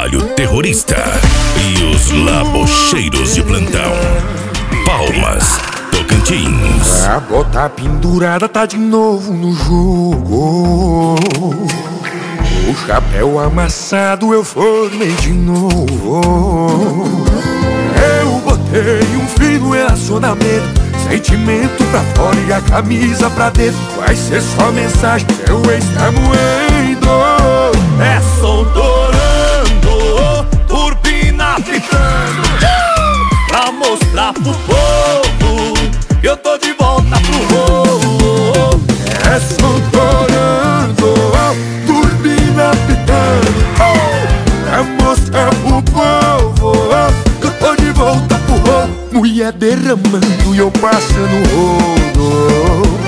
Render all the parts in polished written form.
trabalho terrorista e os labocheiros de plantão. Palmas, Tocantins. A bota pendurada tá de novo no jogo. O chapéu amassado eu formei de novo. Eu botei um fim no relacionamento, sentimento pra fora e a camisa pra dentro. Vai ser só mensagem, seu ex tá moendo. É som torando, turbina fritando, pra mostrar pro povo que eu tô de volta pro rolo. É som torando, turbina fritando, pra mostrar pro povo que eu tô de volta pro rolo. Mulher derramando e eu passando rolo.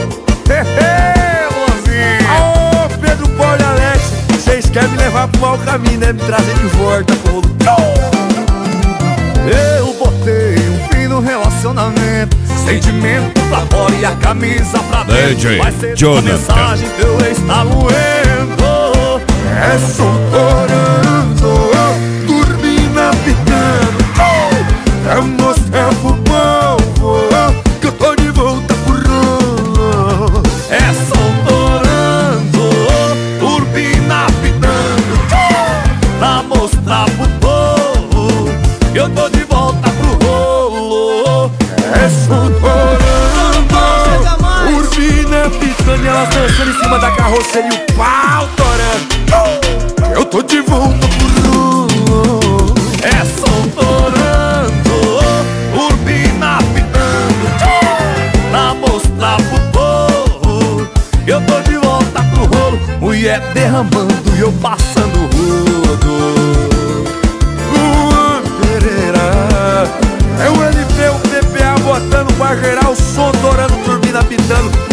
Ô Pedro, Paulo e Alex, vocês querem me levar pro mau caminho, né? Me trazer de volta pro rolo. Eu botei um fim no relacionamento, sentimento pra fora e a camisa pra dentro. DJ Vai ser Jonathan. uma mensagem que eu está moendo. É som torando, turbina pitando, pra mostrar pro povo que eu tô de volta pro rolo. É som torando, turbina pitando, pra mostrar pro povo que eu tô de volta pro rolo. É som torando, turbina pitando e elas dançando em cima da carroceria e o pau torando. Eu tô de volta pro rolo. É som torando, turbina pitando, pra mostrar pro povo que eu tô de volta pro rolo. Mulher derramando e eu passando rodo. Luan Pereira, é o LP, o PPA botando pra gerar o som torando, turbina pitando.